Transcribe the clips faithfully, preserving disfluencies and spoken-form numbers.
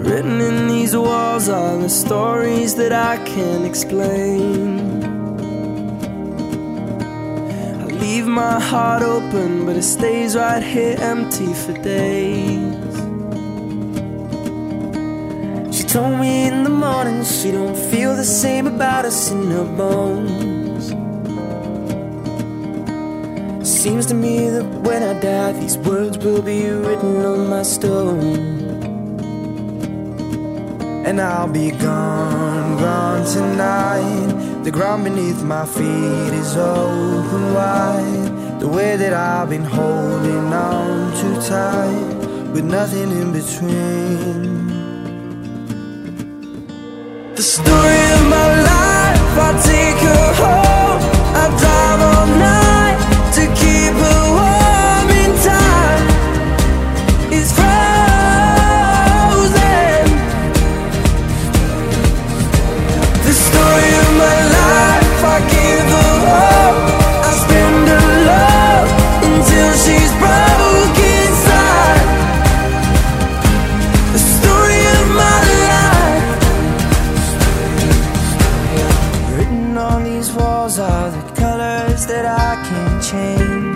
Written in these walls are the stories that I can't explain. I leave my heart open, but it stays right here empty for days. She told me in the morning she don't feel the same about us in her bones. Seems to me that when I die, these words will be written on my stone. And I'll be gone, gone tonight. The ground beneath my feet is open wide. The way that I've been holding on too tight, with nothing in between. The story of my life, I take her home. I drive all night to keep her warm in time. It's frozen. The story of my life, I give her hope. I spend her love until she's broke inside. The story of my life. Written on these walls are the colors that I can't change.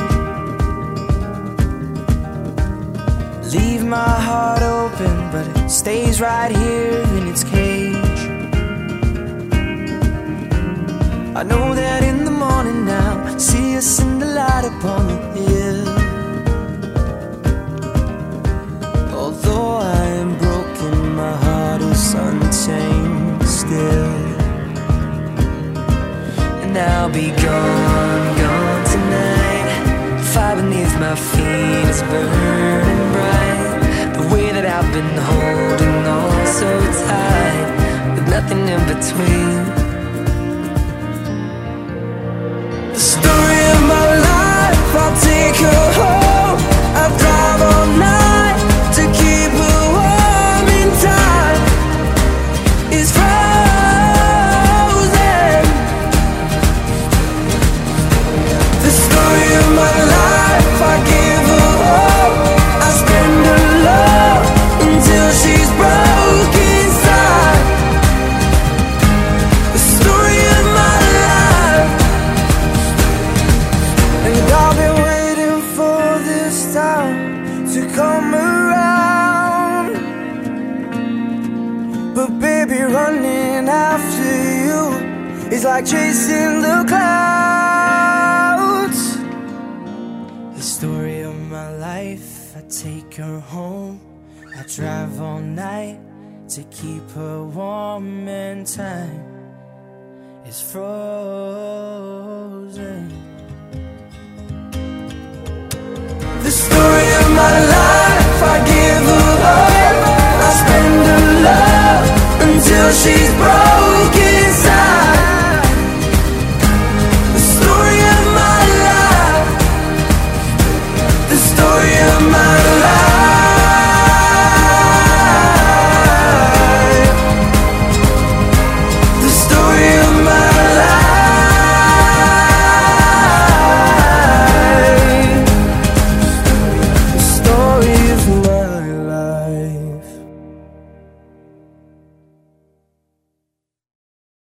Leave my heart open, but it stays right here in its cage. I know that in the morning now, see us in the light upon the hill. Although I am broken, my heart is untamed still. And I'll be gone, gone tonight. The fire beneath my feet is burning bright. The way that I've been holding on so tight, with nothing in between. The story of my life, I'll take her home. I drive all night to keep her warm in time. It's frozen. The story of my life, I give her hope. I spend her love until she's broke inside. The story of my life. And I've been waiting for this time to come around. But baby, running after you is like chasing the clouds. The story of my life, I take her home. I drive all night to keep her warm, and time is frozen. The story of my life, I